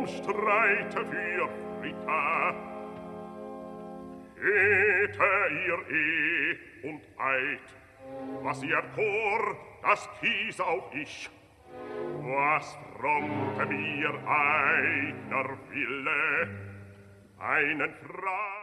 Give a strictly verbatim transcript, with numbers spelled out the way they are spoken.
drum streite für Frita. Hätte ihr Eh und Eid, was ihr Chor, das kies auch ich. Was frommte mir einer Wille, einen Frau